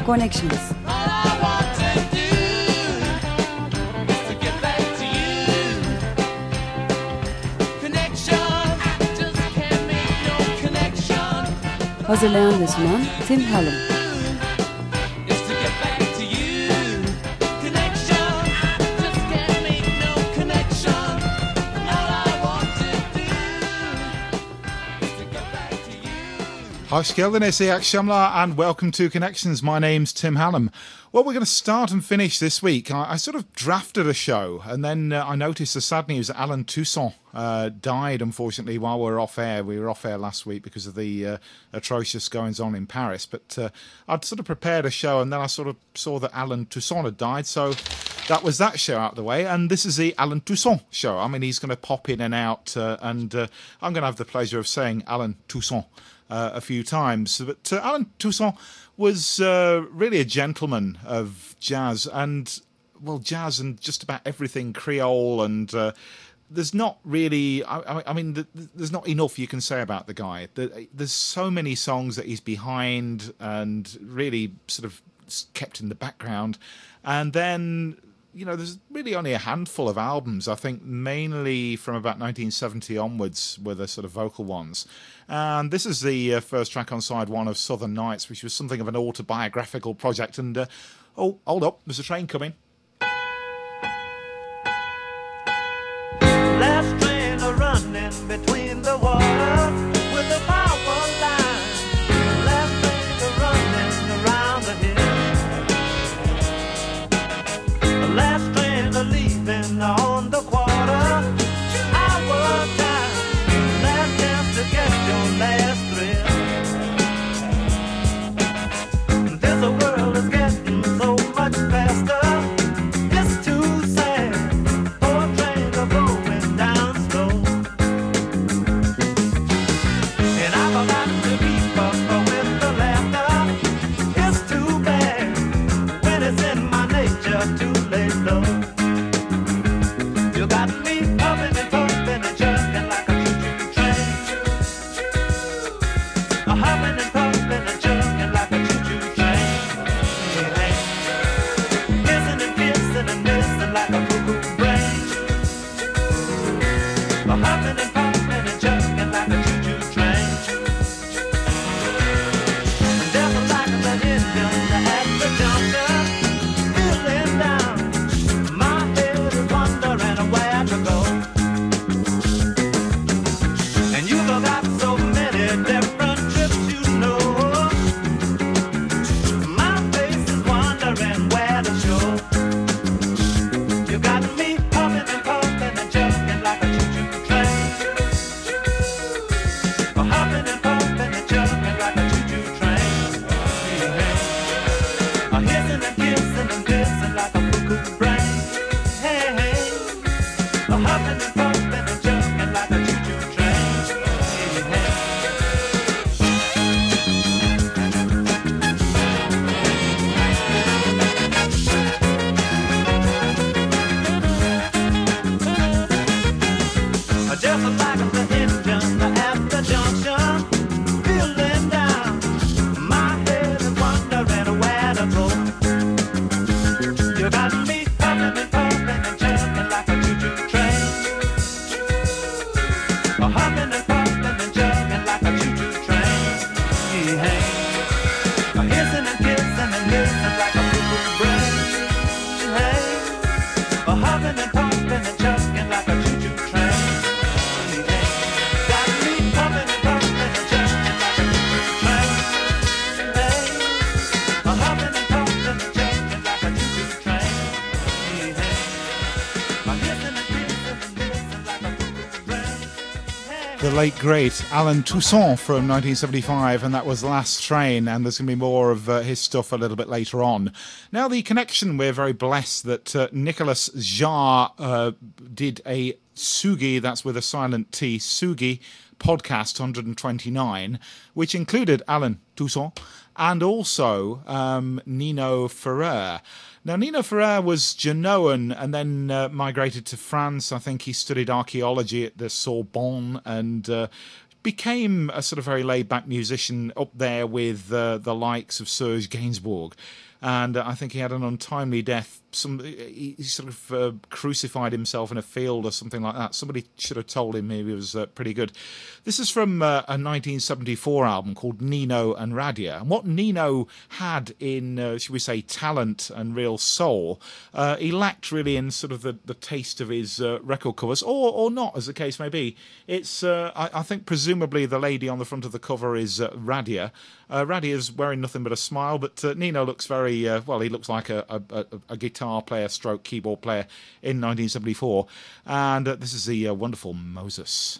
Connections. Hazırlayan ve sunan Tim Hallam. Hoş geldiniz, iyi akşamlar, and welcome to Connections. My name's Tim Hallam. Well, we're going to start and finish this week. I sort of drafted a show, and then I noticed the sad news that Alain Toussaint died, unfortunately, while we were off air. We were off air last week because of the atrocious goings-on in Paris. But I'd sort of prepared a show, and then I sort of saw that Alain Toussaint had died, so that was that show out of the way. And this is the Alain Toussaint show. I mean, he's going to pop in and out, and I'm going to have the pleasure of saying Alain Toussaint a few times. But Alain Toussaint was really a gentleman of jazz, and well, jazz and just about everything Creole, and there's not really, I mean, there's not enough you can say about the guy. There's so many songs that he's behind and really sort of kept in the background, and then, you know, there's really only a handful of albums, I think mainly from about 1970 onwards were the sort of vocal ones. And this is the first track on side one of Southern Nights, which was something of an autobiographical project. And, oh, hold up, there's a train coming. Last train running between the water with the power line. Last train running around the hill. Last train leaving on the quarter. 2 hour time. Last chance to get your last thrill. This world is getting so much faster. It's too sad. Poor trains are going down slow. And I forgot to keep up with the laughter. It's too bad when it's in my nature to lay low. You got me pumping and pumping and jerking like a choo-choo train. Humming and pumping and jerking like a choo-choo train. Kissing and kissing and missing like a cuckoo brain. Humming and pumping and jerking like a choo-choo train. Just like the engine at the junction, feeling down. My head is wondering where to go. And you've got so many different trips, you know. My face is wondering where to show. You got me pumping and pumping and jerking like a choo-choo train. Humming and pumping and jerking like a choo-choo train. Hissing and kissing and kissing like a cuckoo brain. Hey, hey. Humming and pumping and jerking like a choo-choo train. Hey, hey. Just like the engine at the junction, feeling down. My head is wondering where to go. You got me pumping and pumping and jerking like a choo-choo train. Humming and pumping and jerking like a choo-choo train. Hey, hissing and kissing and missing like a cuckoo brain. Hey, humming and pumping and jerking like a choo-choo train. Got me pumping and pumping and jerking like a choo-choo train. Hey, humming and pumping and jerking like a choo-choo train. Hey, hissing and kissing and missing like a cuckoo brain. The late, great Alain Toussaint from 1975, and that was Last Train, and there's going to be more of his stuff a little bit later on. Now, the connection, we're very blessed that Nicolas Jarre did a Tsugi, that's with a silent T, Tsugi podcast 129, which included Alain Toussaint and also Nino Ferrer. Now, Nino Ferrer was Genoan and then migrated to France. I think he studied archaeology at the Sorbonne and became a sort of very laid-back musician up there with the likes of Serge Gainsbourg. And I think he had an untimely death. He sort of crucified himself in a field or something like that. Somebody should have told him he was pretty good. This is from a 1974 album called Nino and Radia. And what Nino had in, should we say, talent and real soul, he lacked really in sort of the taste of his record covers, or not, as the case may be. It's, I think, presumably the lady on the front of the cover is Radia. Radia's wearing nothing but a smile, but Nino looks very, well, he looks like a guitar player stroke keyboard player in 1974. And this is the wonderful Moses.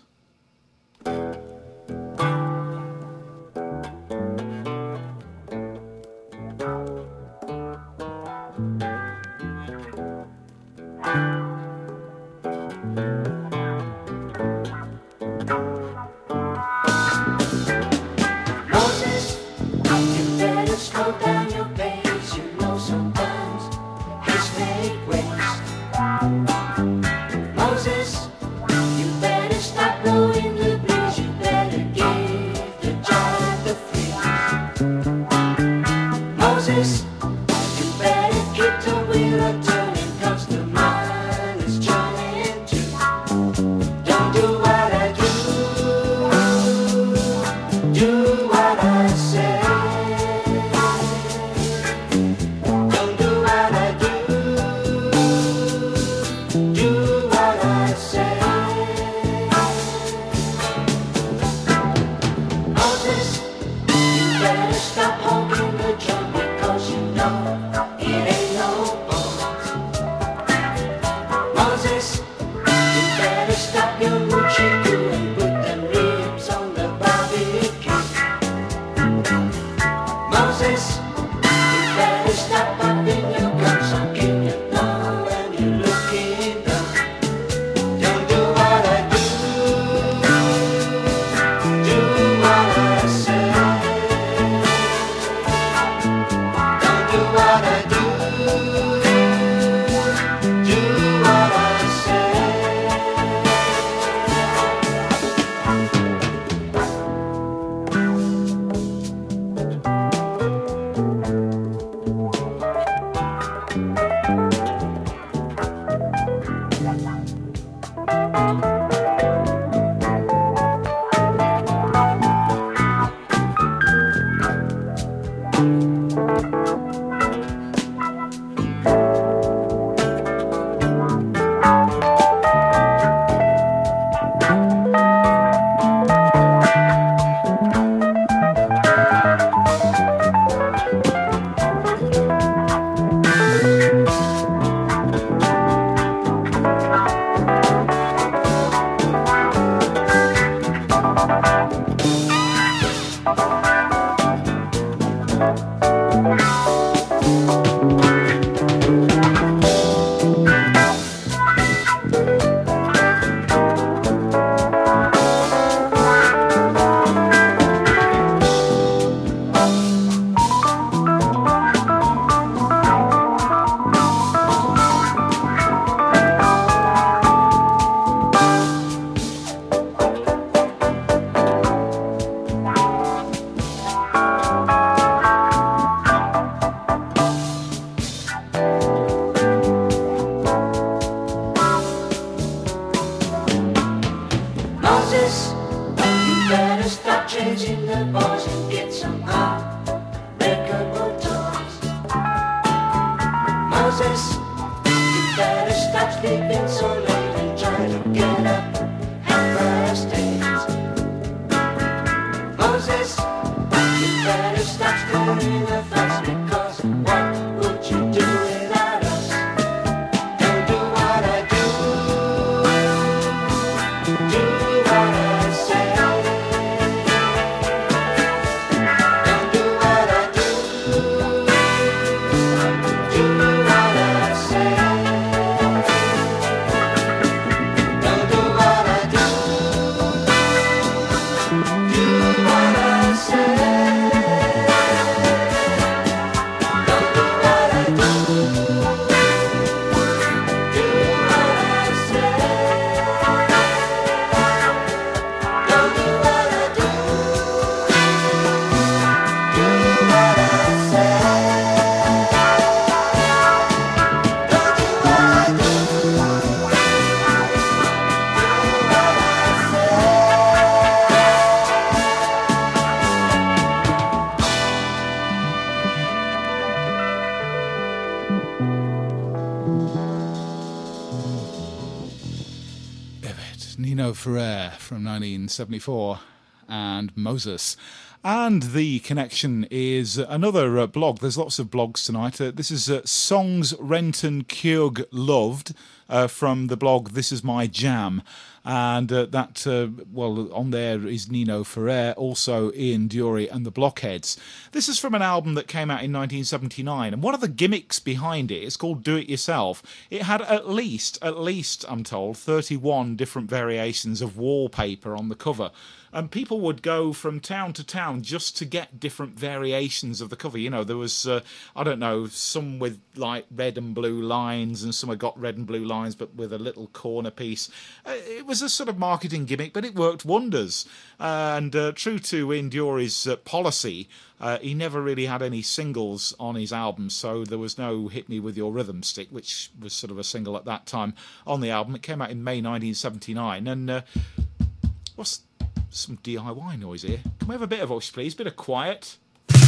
Nino Ferrer from 1974 and Moses. And the connection is another blog. There's lots of blogs tonight. This is Songs Renton Kjug Loved from the blog This Is My Jam. And on there is Nino Ferrer, also Ian Dury and the Blockheads. This is from an album that came out in 1979, and one of the gimmicks behind it is called Do It Yourself. It had at least, I'm told, 31 different variations of wallpaper on the cover. And people would go from town to town just to get different variations of the cover. You know, there was, some with like red and blue lines, and some had got red and blue lines but with a little corner piece. It was a sort of marketing gimmick, but it worked wonders. And true to Ian Dury's policy, he never really had any singles on his album, so there was no Hit Me With Your Rhythm Stick, which was sort of a single at that time on the album. It came out in May 1979, and what's some DIY noise here? Can we have a bit of voice, please? Bit of quiet.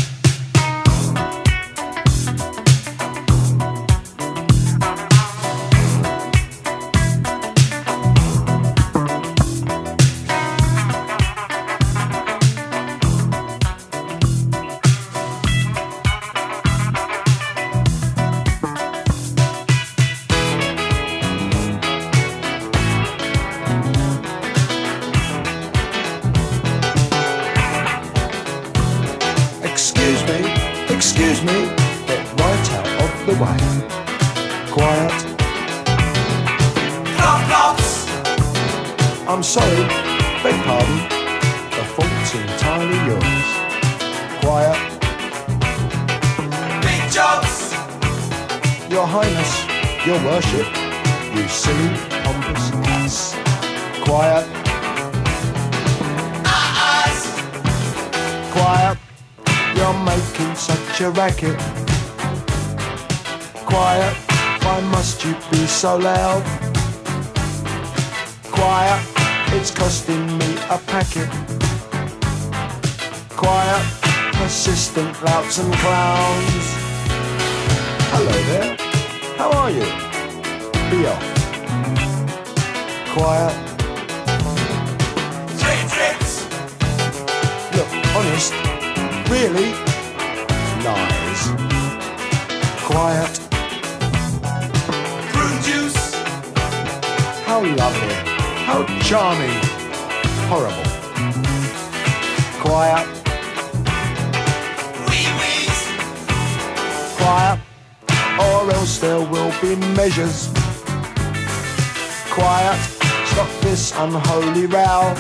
Excuse me, get right out of the way. Quiet. Clops. I'm sorry, beg pardon. The fault's entirely yours. Quiet. Big jobs. Your Highness, Your Worship, you silly pompous ass. Quiet. Quiet. You're making such a racket. Quiet, why must you be so loud? Quiet, it's costing me a packet. Quiet, persistent louts and clowns. Hello there, how are you? Be off. Quiet. 3 trips. Look, honest. Really? Lies. Quiet. Fruit juice. How lovely. How charming. Horrible. Quiet. Wee-wees. Quiet. Or else there will be measures. Quiet. Stop this unholy row.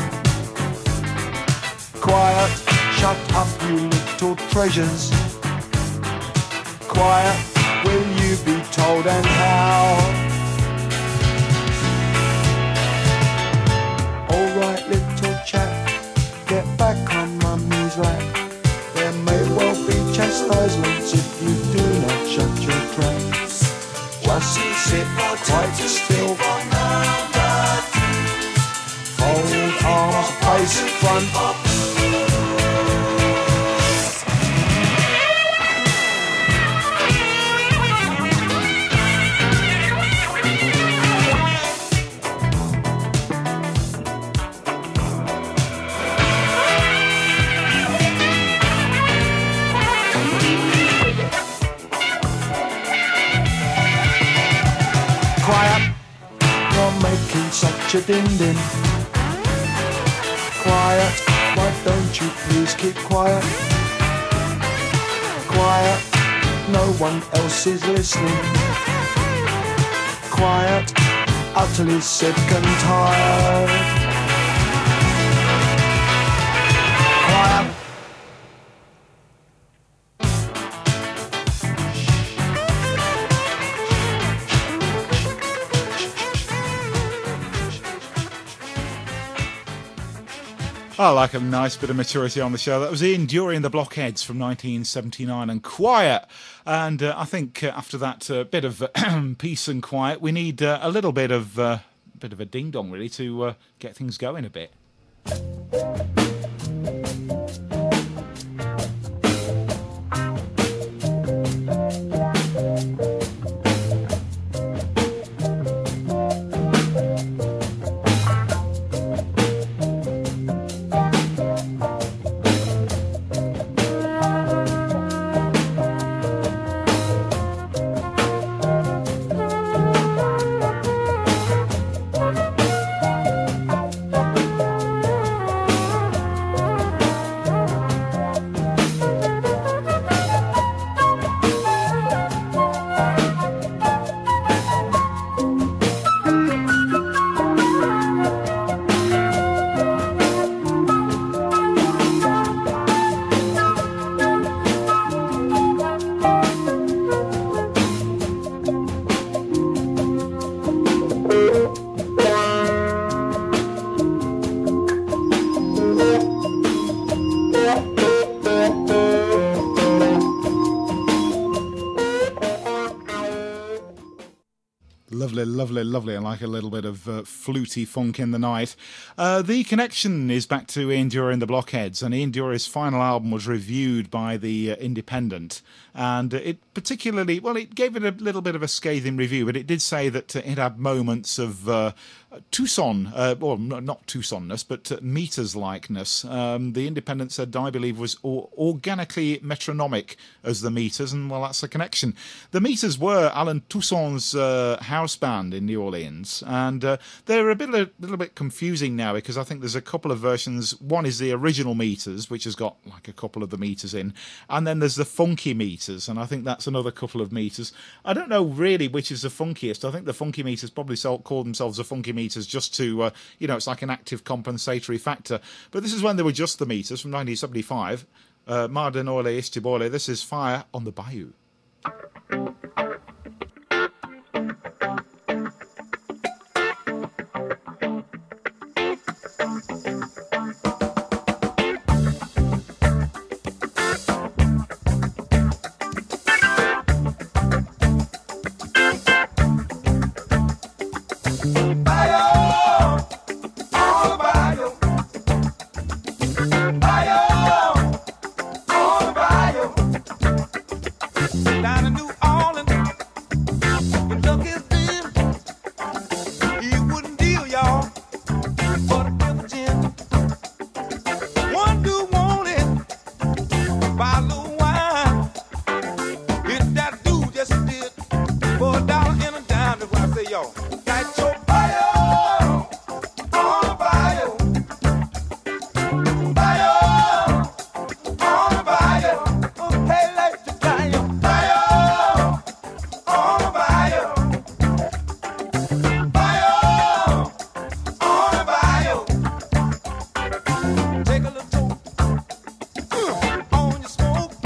Quiet. Shut up, you little treasures. Quiet, will you be told and how? Alright, little chap, get back on mummy's lap. There may well be chastisements if you do not shut your trap. Just sit quite still. Fold arms, face front. Such a din-din. Quiet, why don't you please keep quiet? Quiet, no one else is listening. Quiet, utterly sick and tired. Quiet. I like a nice bit of maturity on the show. That was Ian Dury and the Blockheads from 1979 and Quiet. And I think after that bit of peace and quiet, we need a little bit of a ding-dong, really, to get things going a bit. Lovely, lovely, lovely. I like a little bit of fluty funk in the night. The Connection is back to Ian Dury and the Blockheads, and Ian Dury's final album was reviewed by the Independent, and it particularly, well, it gave it a little bit of a scathing review, but it did say that it had moments of Tucson, well, not Tucsonness, but Meters-likeness. The Independent said, I believe, was organically metronomic as the Meters, and well, that's the connection. The Meters were Alan Toussaint's house band in New Orleans, and they're a little bit confusing now because I think there's a couple of versions. One is the original Meters, which has got like a couple of the meters in, and then there's the funky Meters, and I think that's another couple of meters. I don't know really which is the funkiest. I think the funky Meters probably call themselves the funky Meters just to, it's like an active compensatory factor. But this is when they were just the Meters from 1975. Marden Ole Istibole, this is Fire on the Bayou. Take a little on your smoke.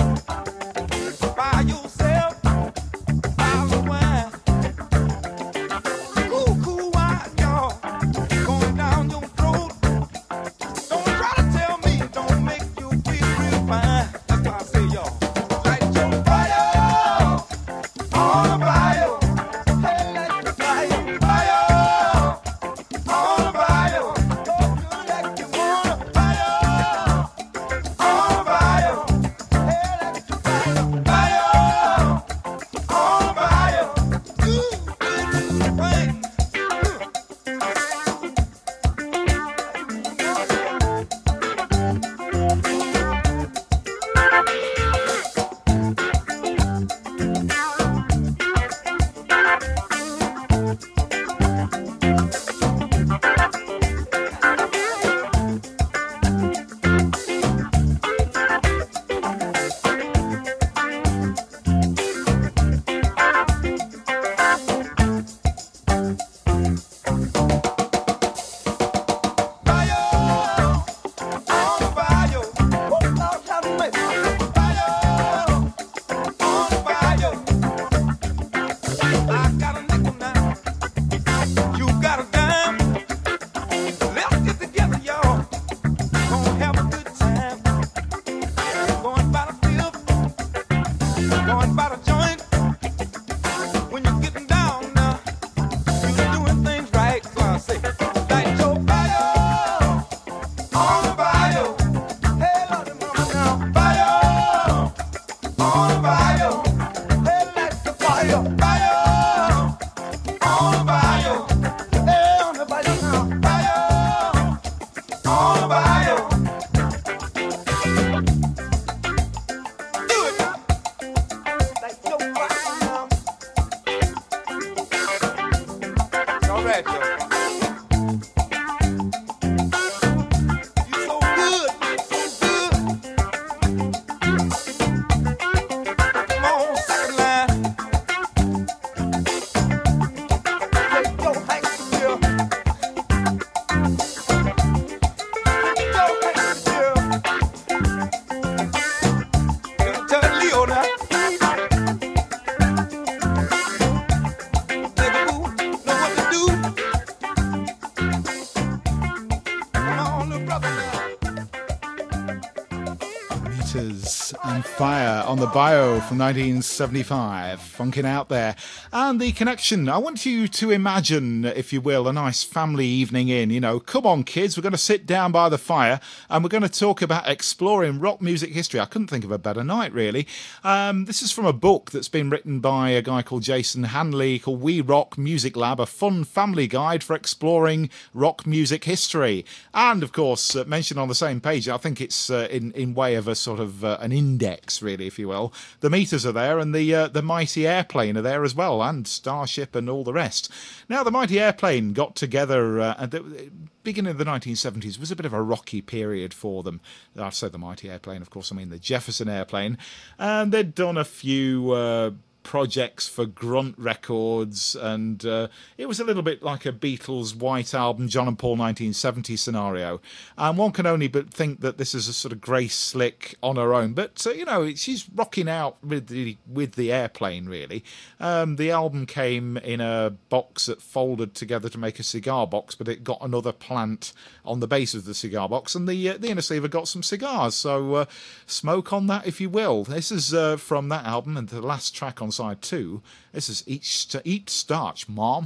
Meters and Fire on the Bio from 1975, funking out there. And The Connection, I want you to imagine, if you will, a nice family evening in, you know, come on kids, we're going to sit down by the fire and we're going to talk about exploring rock music history. I couldn't think of a better night, really. This is from a book that's been written by a guy called Jason Hanley called We Rock Music Lab, a fun family guide for exploring rock music history. And, of course, mentioned on the same page, I think it's in way of a sort of an index, really, if you will. The meters are there, and the Mighty Airplane are there as well, and Starship and all the rest. Now, the Mighty Airplane got together at the beginning of the 1970s. Was a bit of a rocky period for them. I say the Mighty Airplane, of course, I mean the Jefferson Airplane. And they'd done a few projects for Grunt Records, and it was a little bit like a Beatles White Album, John and Paul 1970 scenario. And one can only but think that this is a sort of Grace Slick on her own. But, you know, she's rocking out with the airplane, really. The album came in a box that folded together to make a cigar box, but it got another plant on the base of the cigar box, and the inner sleeve got some cigars. So smoke on that, if you will. This is from that album, and the last track on side 2. This is Eat Starch, Mom.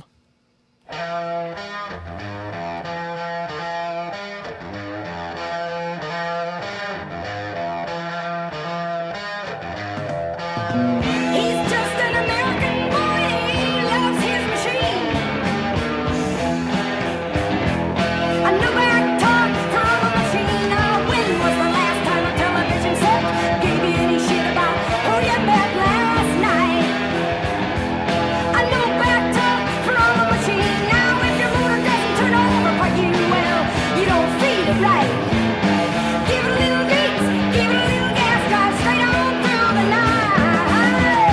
Give it a little gas, drive straight on through the night.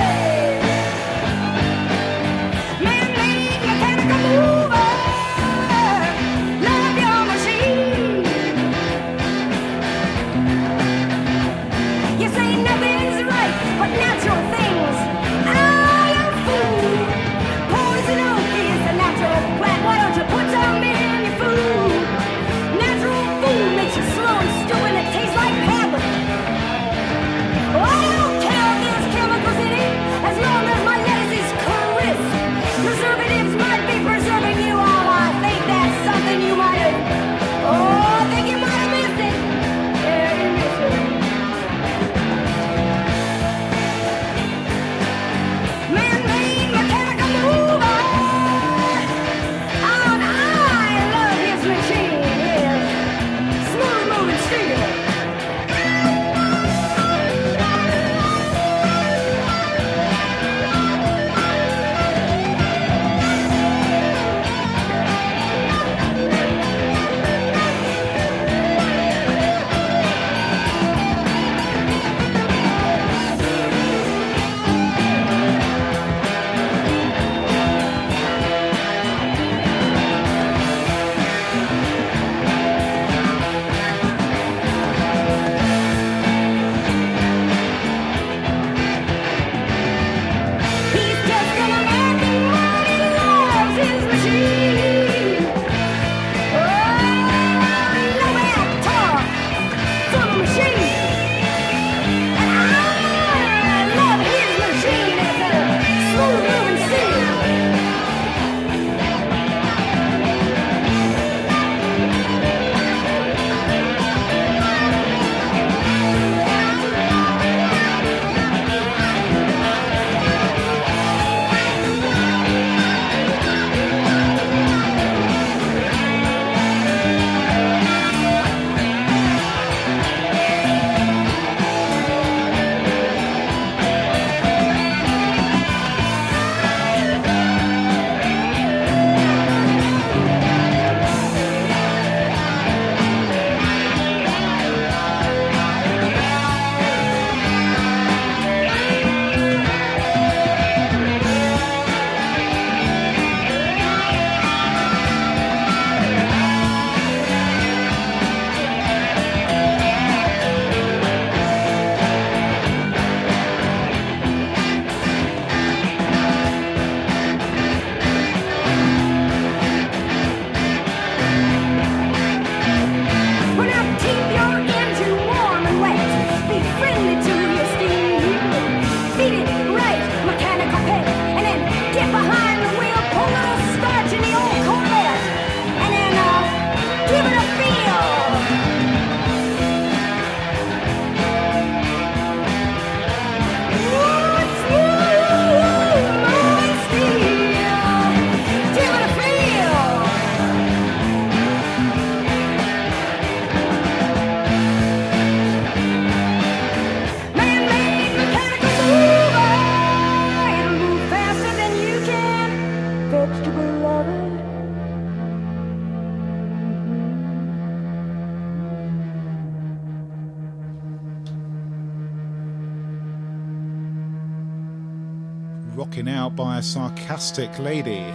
rocking out by a sarcastic lady.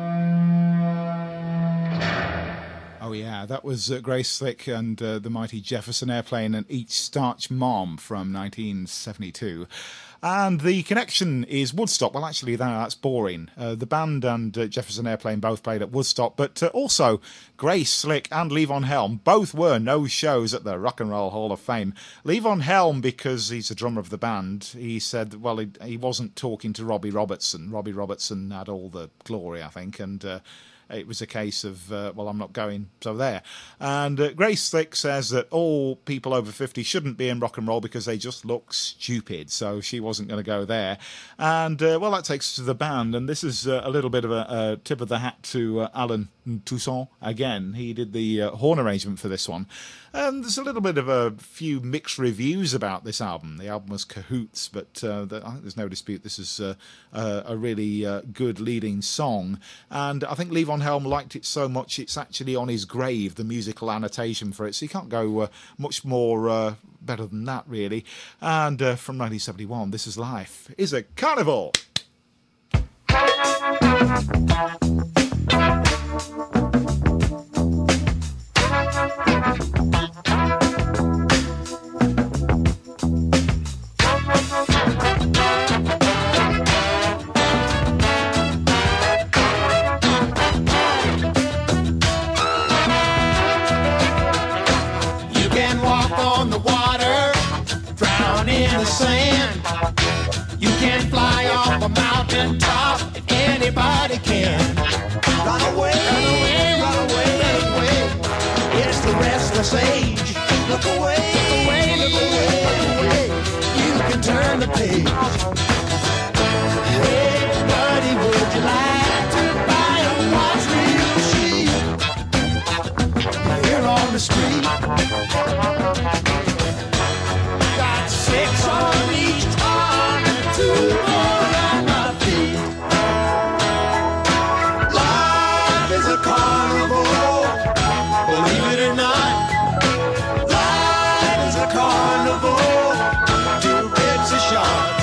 Oh yeah, that was Grace Slick and the Mighty Jefferson Airplane and Each Starch Mom from 1972. And the connection is Woodstock. Well, actually, that's boring. The band and Jefferson Airplane both played at Woodstock, but also Grace Slick and Levon Helm both were no shows at the Rock and Roll Hall of Fame. Levon Helm, because he's the drummer of the band, he said, well, he wasn't talking to Robbie Robertson. Robbie Robertson had all the glory, I think, and it was a case of, well, I'm not going, so there. And Grace Slick says that all people over 50 shouldn't be in rock and roll because they just look stupid, so she wasn't going to go there. And, well, that takes us to the band, and this is a little bit of a tip of the hat to Alan Toussaint again. He did the horn arrangement for this one. And there's a little bit of a few mixed reviews about this album. The album was cahoots, but I think there's no dispute this is a really good leading song. And I think Levon Helm liked it so much it's actually on his grave, the musical annotation for it. So you can't go much more better than that, really. And from 1971, This Is Life is a Carnival. Sand. You can fly off a mountain top if anybody can. Run away, run away, run away, run away. It's the restless age. Look away, look away, look away, look away. You can turn the page. Hey, buddy, would you like to buy a watch reel machine? Here on the street. Six on each arm and two more on my feet. Life is a carnival, believe it or not. Life is a carnival, two bits a shot.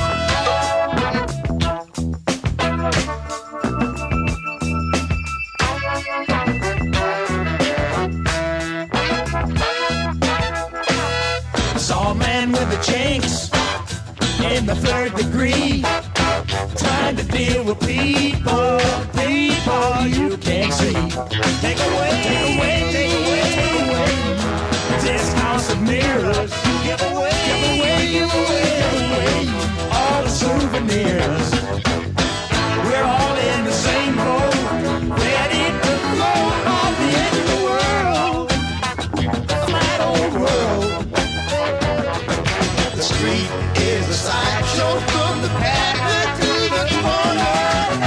Saw a man with a jinx in the third degree, trying to deal with people you can't see. Take away, take away, take away, take away this house of mirrors. Give away, give away, give away, give away all the souvenirs. We're all in the same boat, ready to blow off the edge of the world, a flat old world. The street is a sideshow from the paddock to the corner.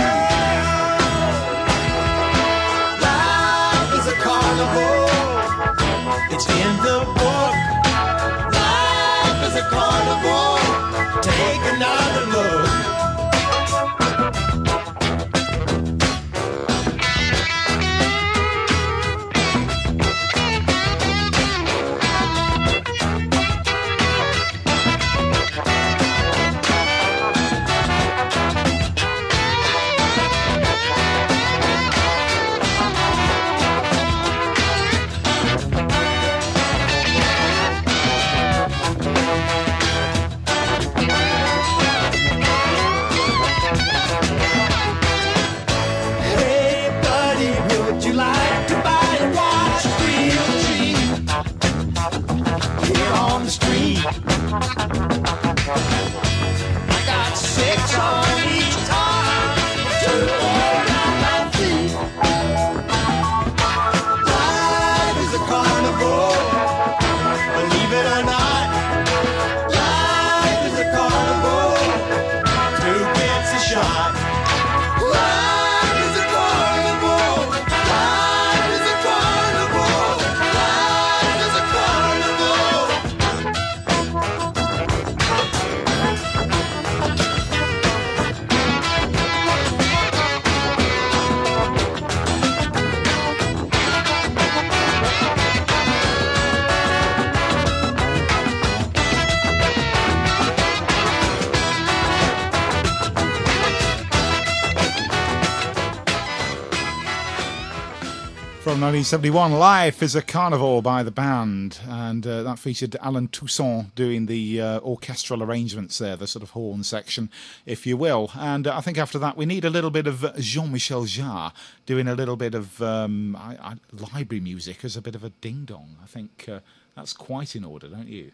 Life is a carnival. It's in the book. Life is a carnival. Take another look. From 1971, Life is a Carnival by the band, and that featured Alan Toussaint doing the orchestral arrangements there, the sort of horn section, if you will. And I think after that we need a little bit of Jean-Michel Jarre doing a little bit of library music as a bit of a ding-dong. I think that's quite in order, don't you?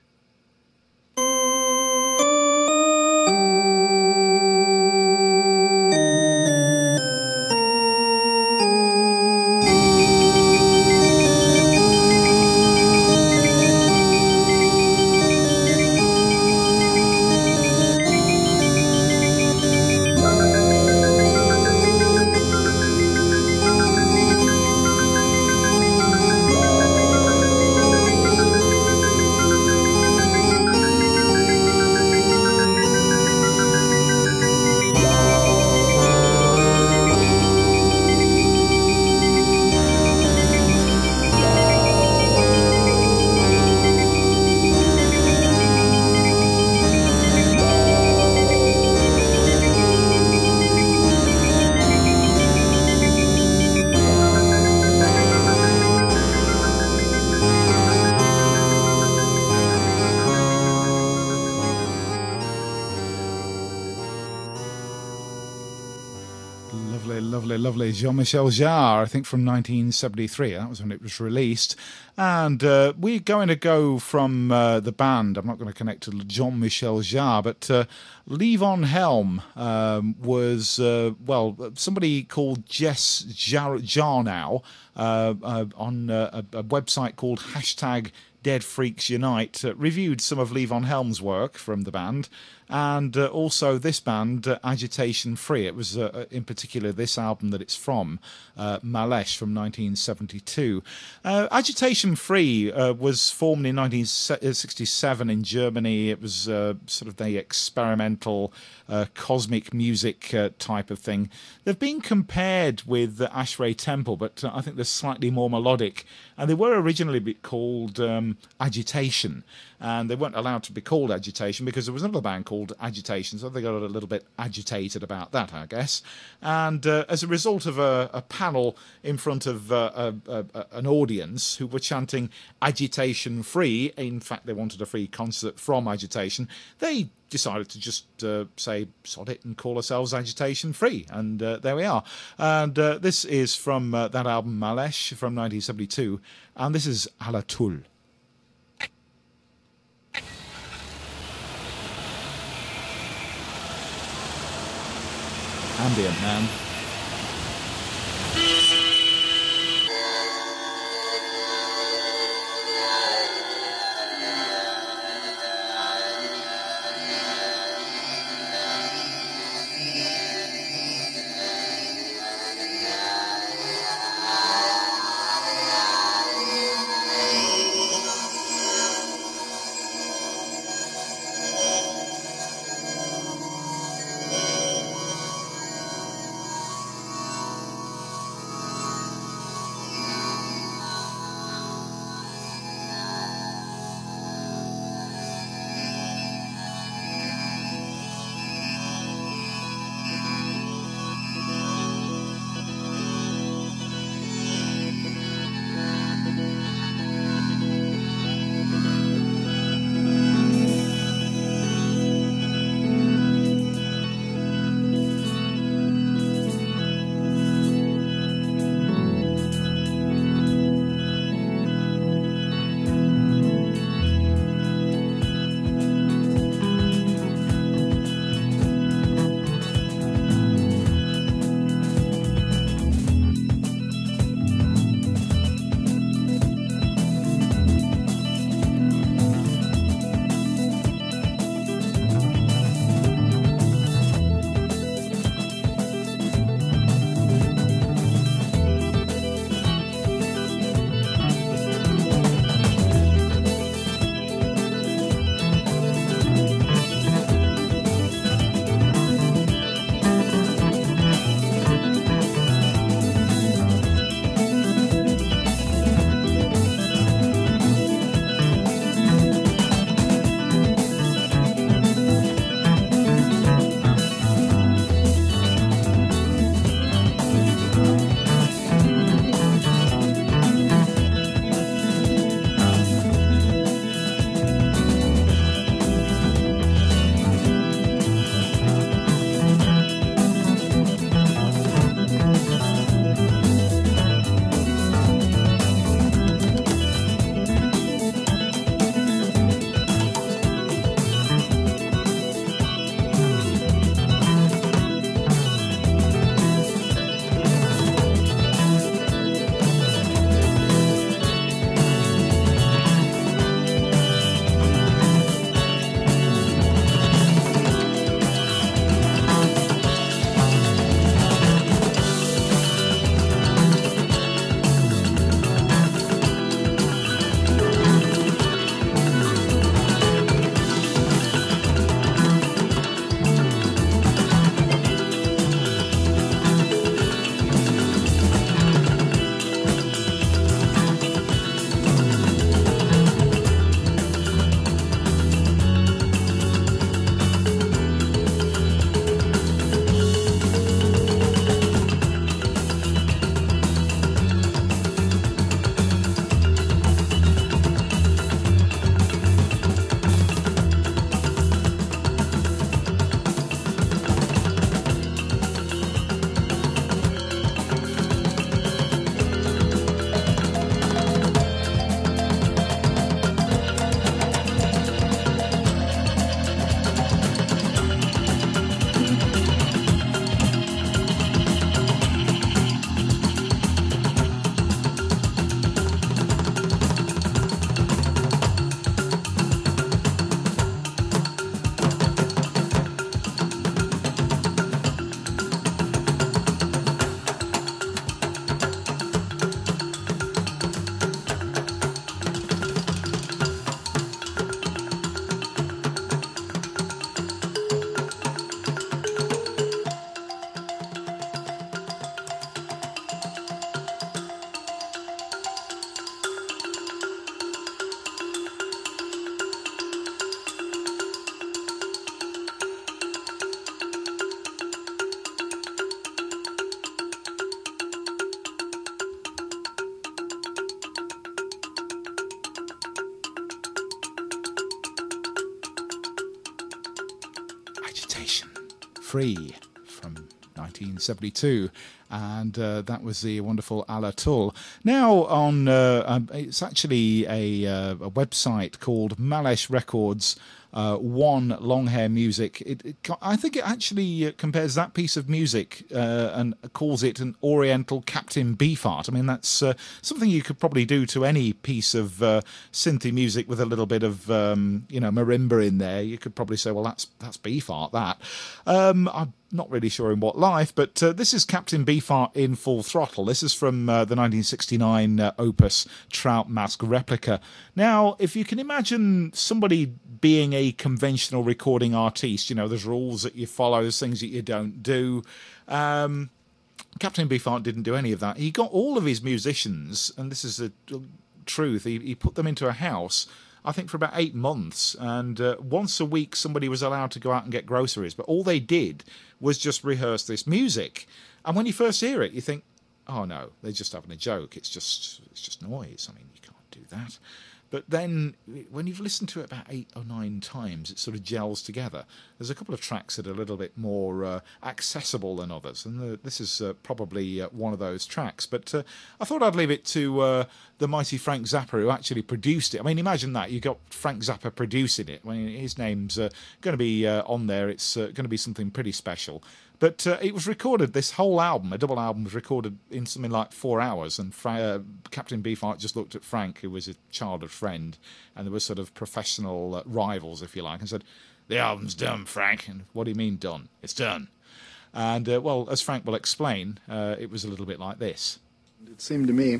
Lovely Jean-Michel Jarre, I think from 1973. That was when it was released. And we're going to go from the band. I'm not going to connect to Jean-Michel Jarre, but Levon Helm was, somebody called Jess Jarnow on a website called Dead Freaks Unite, reviewed some of Levon Helm's work from the band, and also this band, Agitation Free. It was in particular this album that it's from, Malesh from 1972. Agitation Free was formed in 1967 in Germany. It was sort of the experimental cosmic music type of thing. They've been compared with Ashray Temple, but I think they're slightly more melodic. And they were originally called Agitation, and they weren't allowed to be called Agitation because there was another band called Agitation, so they got a little bit agitated about that, I guess. And as a result of a panel in front of an audience who were chanting Agitation Free, in fact they wanted a free concert from Agitation, they decided to just say sod it and call ourselves Agitation Free, and there we are. And this is from that album Malesh from 1972, and this is Alatul. Ambient, man. Agitation. Free from 1972. And that was the wonderful Ala Tull. Now on, it's actually a website called Malesh Records, One Longhair Music. I think it actually compares that piece of music and calls it an Oriental Captain Beefheart. I mean, that's something you could probably do to any piece of synthy music with a little bit of, marimba in there. You could probably say, well, that's Beefheart, that. I'm not really sure in what life, but this is Captain Beefheart in full throttle. This is from the 1969 opus Trout Mask Replica. Now, if you can imagine somebody being a conventional recording artiste, there's rules that you follow, there's things that you don't do. Captain Beefheart didn't do any of that. He got all of his musicians, and this is the truth, he put them into a house, I think, for about 8 months, and once a week somebody was allowed to go out and get groceries, but all they did was just rehearse this music. And when you first hear it, you think, oh no, they're just having a joke, it's just noise. I mean, you can't do that. But then when you've listened to it about 8 or 9 times, it sort of gels together. There's a couple of tracks that are a little bit more accessible than others, and this is probably one of those tracks. But I thought I'd leave it to the mighty Frank Zappa, who actually produced it. I mean, imagine that. You got Frank Zappa producing it. I mean, his name's going to be on there. It's going to be something pretty special. But it was recorded, this whole album, a double album, was recorded in something like 4 hours, and Captain Beefheart just looked at Frank, who was a childhood friend, and there were sort of professional rivals, if you like, and said, "The album's done, Frank." And what do you mean done? It's done. And, well, as Frank will explain, it was a little bit like this. It seemed to me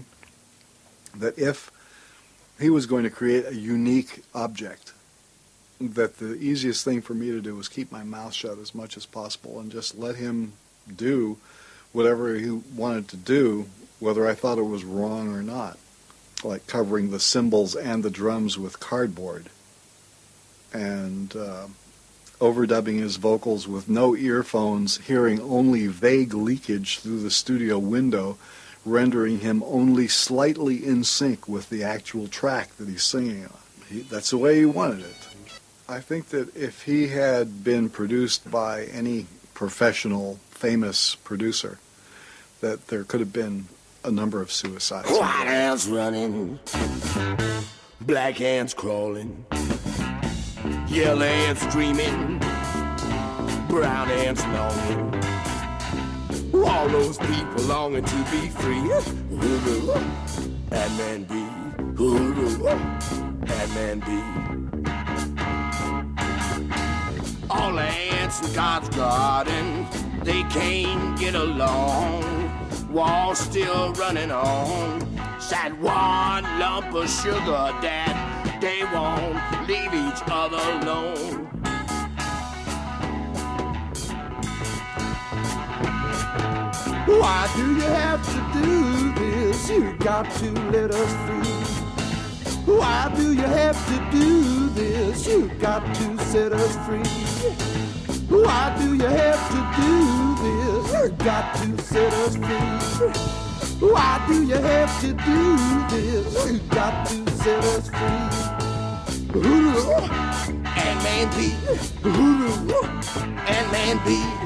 that if he was going to create a unique object, that the easiest thing for me to do was keep my mouth shut as much as possible and just let him do whatever he wanted to do, whether I thought it was wrong or not, like covering the cymbals and the drums with cardboard and overdubbing his vocals with no earphones, hearing only vague leakage through the studio window, rendering him only slightly in sync with the actual track that he's singing on. That's the way he wanted it. I think that if he had been produced by any professional, famous producer, that there could have been a number of suicides. White ants running, black ants crawling, yellow ants dreaming, brown ants longing. All those people longing to be free. And then be, and then be. All the ants in God's garden, they can't get along. Walls still running on. That one lump of sugar that they won't leave each other alone. Why do you have to do this? You got to let us free. Why do you have to do this? You got to set us free. Why do you have to do this? You got to set us free. Why do you have to do this? You got to set us free. And man be, and man be.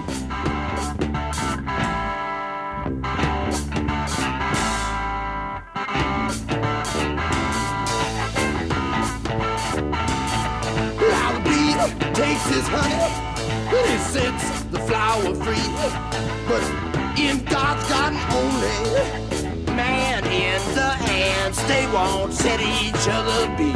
Takes his honey and he sets the flower free. But in God's garden only, man and the ants, they won't set each other be.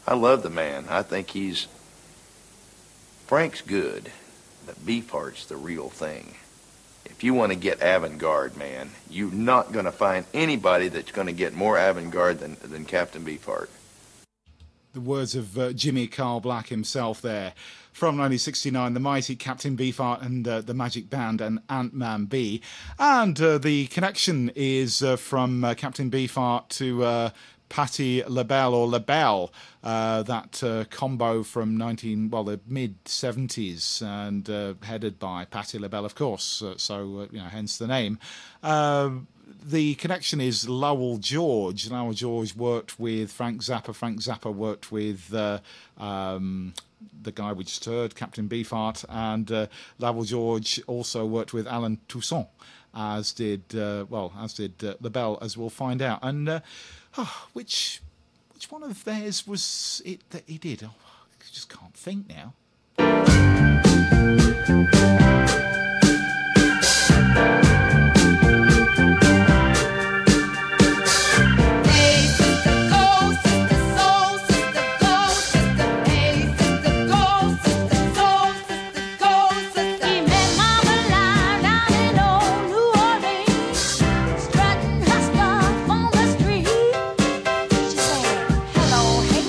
I love the man. I think Frank's good, but Beefheart's the real thing. If you want to get avant-garde, man, you're not going to find anybody that's going to get more avant-garde than Captain Beefheart. The words of Jimmy Carl Black himself there. From 1969, the mighty Captain Beefheart and the Magic Band and Ant-Man B. And the connection is from Captain Beefheart to Patti LaBelle, or LaBelle, that combo from the mid-70s, and headed by Patti LaBelle, of course, hence the name. The connection is Lowell George. Lowell George worked with Frank Zappa. Frank Zappa worked with the guy we just heard, Captain Beefheart, and Lowell George also worked with Alan Toussaint, as did LaBelle, as we'll find out. And which one of theirs was it that he did? Oh, I just can't think now.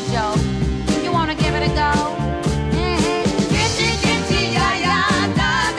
Give it a go. Get ya, ya, ya, da.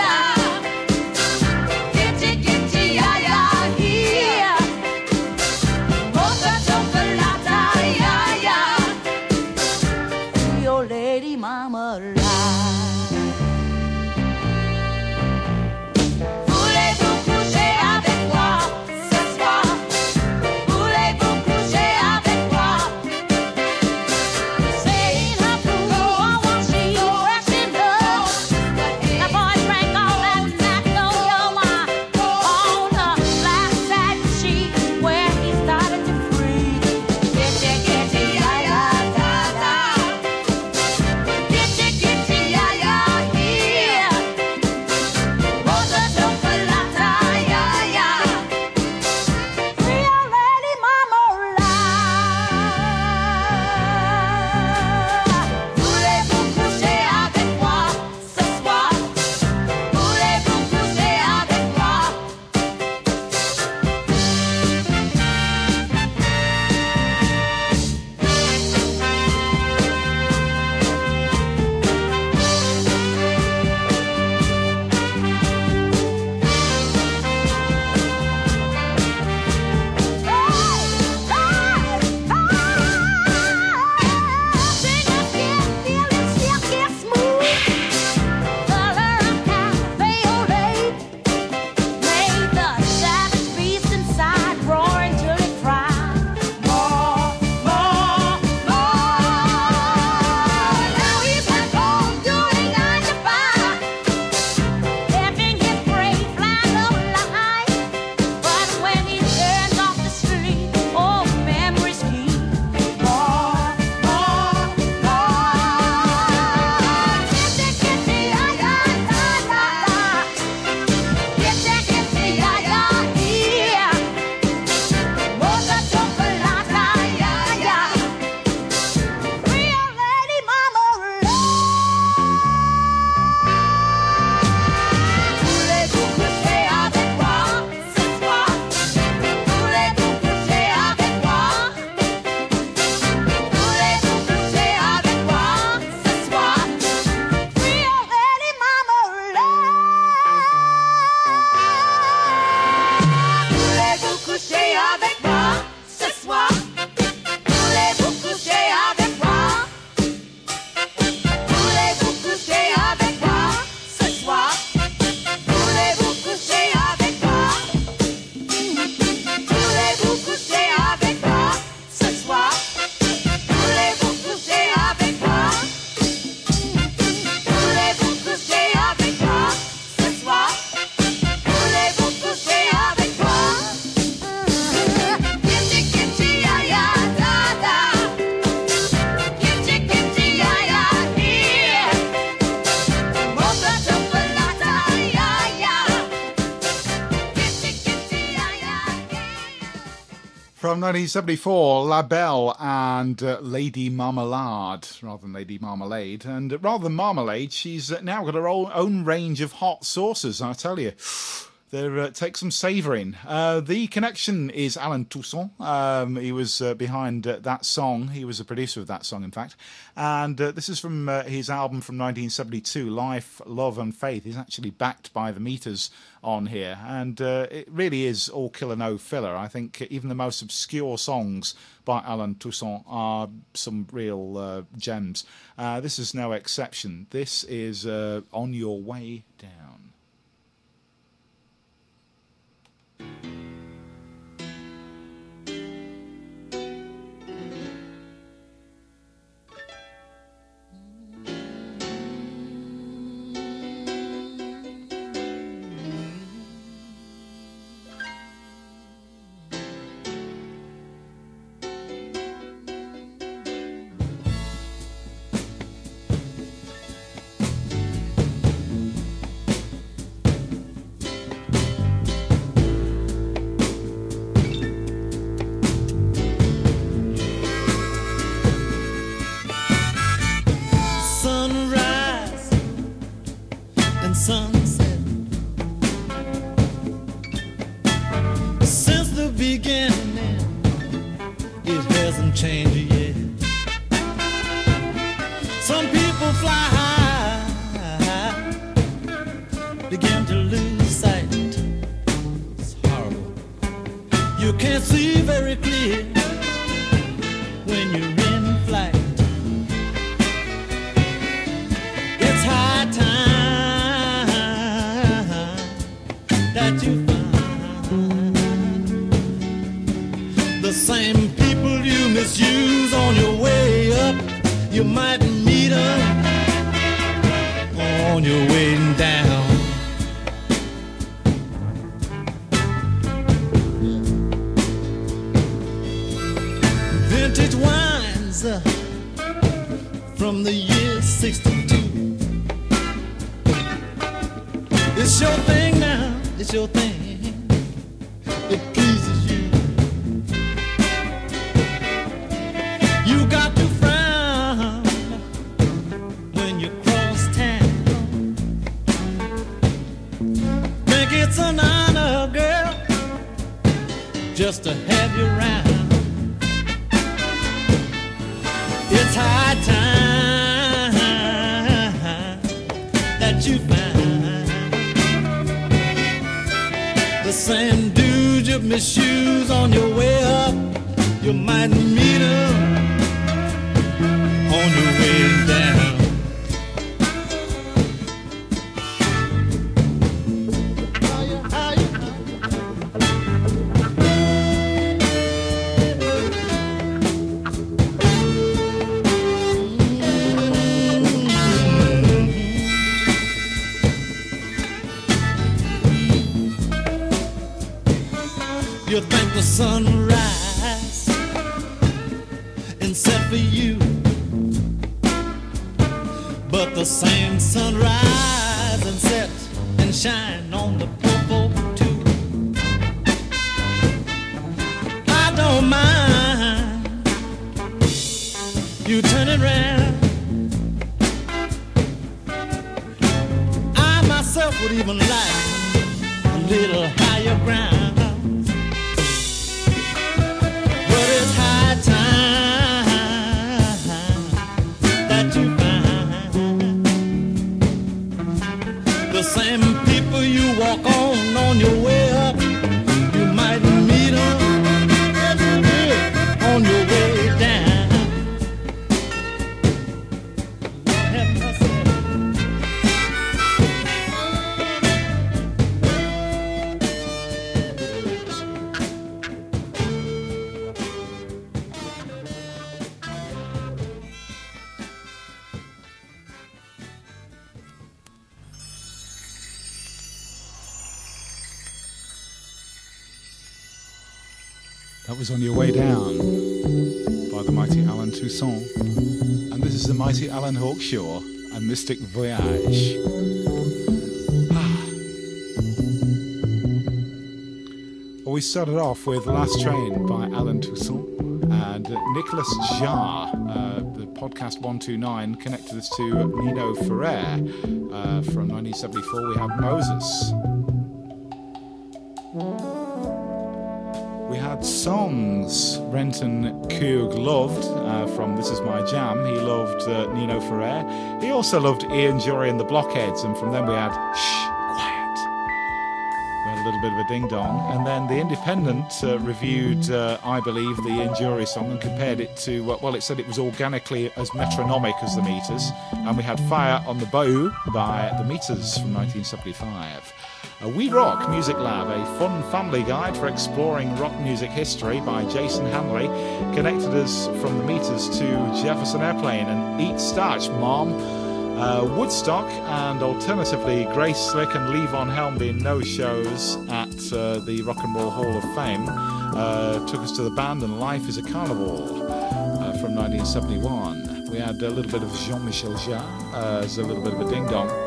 from 1974, La Belle and Lady Marmalade, rather than Lady Marmalade. And rather than Marmalade, she's now got her own range of hot sauces, I tell you. There take some savouring. The Connection is Alan Toussaint. He was behind that song. He was a producer of that song, in fact. And this is from his album from 1972, Life, Love and Faith. He's actually backed by the Meters on here. And it really is all killer, no filler. I think even the most obscure songs by Alan Toussaint are some real gems. This is no exception. This is On Your Way Down. Sunset. Since the beginning, it hasn't changed yet. Some people fly high, begin to lose sight. It's horrible. You can't see very clear when you're in flight. It's high time that you find the same people you misuse on your way up. You might meet them on your way down. Vintage wines from the year 62. It's your thing now. It's your thing, it pleases you. You got to frown when you cross town. Think it's an honor, girl, just to have you around. It's high time that you find the same dude you misuse on your way up. You might meet him on your way down. You think the sunrise and set for you, but the same sunrise and set and shine on the purple too. I don't mind you turn it round. I myself would even like a little higher ground. It's high time that you find the same people you walk on your way up. You might meet them on your way down. That was On Your Way Down by the mighty Alan Toussaint. And this is the mighty Alan Hawkshaw and Mystic Voyage. Well, we started off with Last Train by Alain Toussaint, and Nicolas Jarre, the podcast 129, connected us to Nino Ferrer. From 1974 we have Moses. We had Songs Renton Coog loved from This Is My Jam. He loved Nino Ferrer. He also loved Ian Dury and the Blockheads, and from them we had Shh, Quiet. We had a little bit of a ding-dong. And then The Independent reviewed, I believe, the Ian Dury song and compared it to, well, it said it was organically as metronomic as the Meters. And we had Fire on the Bow by the Meters from 1975. We Rock Music Lab, a fun family guide for exploring rock music history by Jason Hanley, connected us from the Meters to Jefferson Airplane and Eat Starch, Mom, Woodstock, and alternatively Grace Slick and Lee Von Helm being no-shows at the Rock and Roll Hall of Fame, took us to the band and Life is a Carnival from 1971. We had a little bit of Jean-Michel Jarre as a little bit of a ding-dong.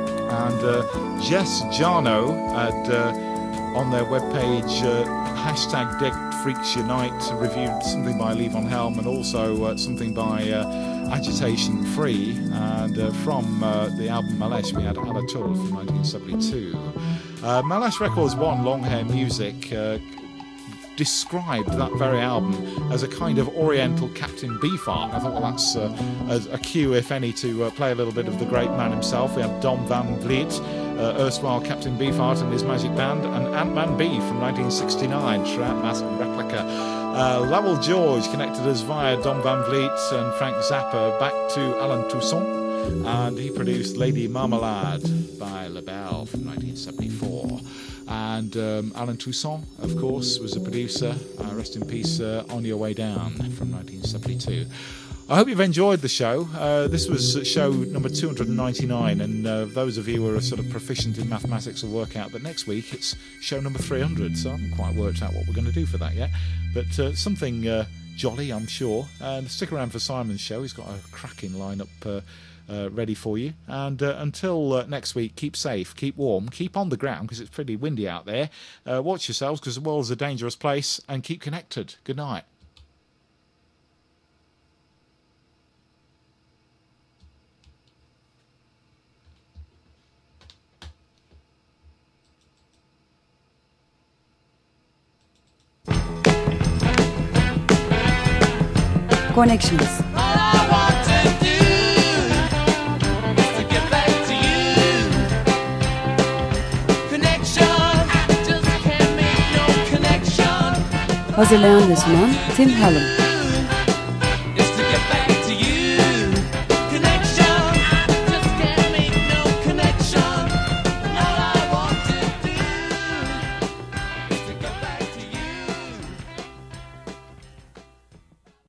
And Jess Jarno had on their webpage hashtag Dead Freaks Unite reviewed something by Lee Von Helm and also something by Agitation Free. And from the album Malesh we had Alatul from 1972. Malesh Records 1, Long Hair Music, described that very album as a kind of oriental Captain Beefheart. I thought, well, that's a cue, if any, to play a little bit of the great man himself. We had Dom Van Vliet, erstwhile Captain Beefheart and his Magic Band, and Ant-Man B from 1969, Trout Mask Replica. Lowell George connected us via Dom Van Vliet and Frank Zappa back to Alain Toussaint, and he produced Lady Marmalade by LaBelle from 1974. And Alain Toussaint, of course, was a producer. Rest in peace, On Your Way Down from 1972. I hope you've enjoyed the show. This was show number 299, and those of you who are sort of proficient in mathematics will work out that next week it's show number 300, so I haven't quite worked out what we're going to do for that yet. But something jolly, I'm sure. And stick around for Simon's show. He's got a cracking lineup ready for you. And until next week, keep safe, keep warm, keep on the ground because it's pretty windy out there. Watch yourselves because the world's a dangerous place, and keep connected. Good night. Connections. Hazırlayan ve sunan Tim Hallam.